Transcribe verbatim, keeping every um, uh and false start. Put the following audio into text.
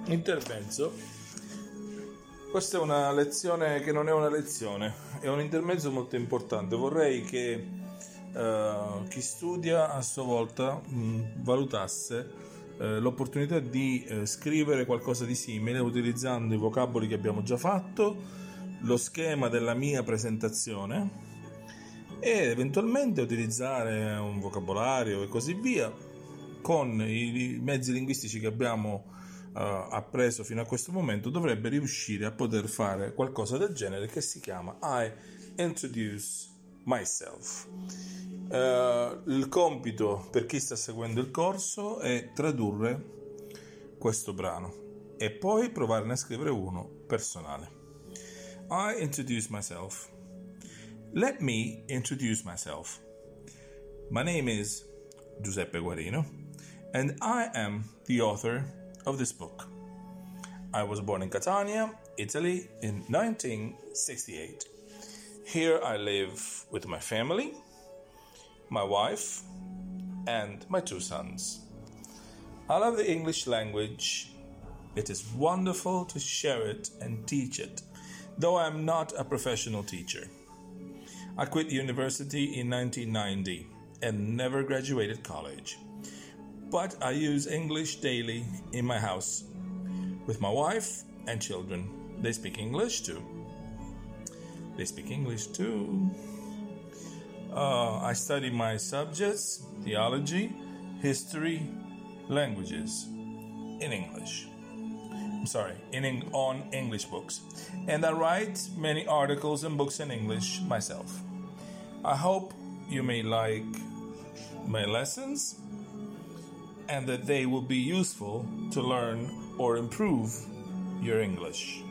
intermezzo. Questa è una lezione che non è una lezione, è un intermezzo molto importante. Vorrei che uh, chi studia a sua volta mh, valutasse uh, l'opportunità di uh, scrivere qualcosa di simile utilizzando i vocaboli che abbiamo già fatto, lo schema della mia presentazione e eventualmente utilizzare un vocabolario e così via con i mezzi linguistici che abbiamo uh, appreso fino a questo momento. Dovrebbe riuscire a poter fare qualcosa del genere che si chiama I introduce myself. Uh, il compito per chi sta seguendo il corso è tradurre questo brano e poi provarne a scrivere uno personale. I introduce myself. Let me introduce myself. My name is Giuseppe Guarino, and I am the author of this book. I was born in Catania, Italy, in nineteen sixty-eight. Here I live with my family, my wife, and my two sons. I love the English language. It is wonderful to share it and teach it, though I am not a professional teacher. I quit university in nineteen ninety and never graduated college. But I use English daily in my house with my wife and children. They speak English too. They speak English too. Uh, I study my subjects, theology, history, languages, in English. I'm sorry, in on English books. And I write many articles and books in English myself. I hope you may like my lessons and that they will be useful to learn or improve your English.